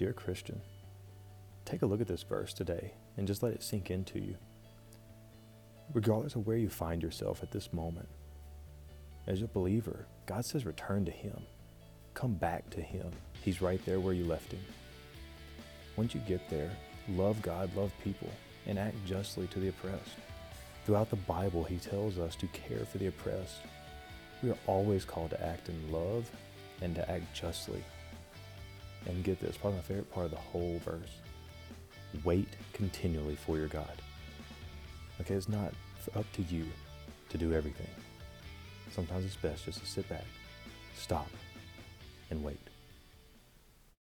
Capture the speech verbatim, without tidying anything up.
Dear Christian, take a look at this verse today and just let it sink into you. Regardless of where you find yourself at this moment, as a believer, God says return to Him. Come back to Him. He's right there where you left Him. Once you get there, love God, love people, and act justly to the oppressed. Throughout the Bible, He tells us to care for the oppressed. We are always called to act in love and to act justly. And get this, probably my favorite part of the whole verse. Wait continually for your God. Okay, it's not up to you to do everything. Sometimes it's best just to sit back, stop, and wait.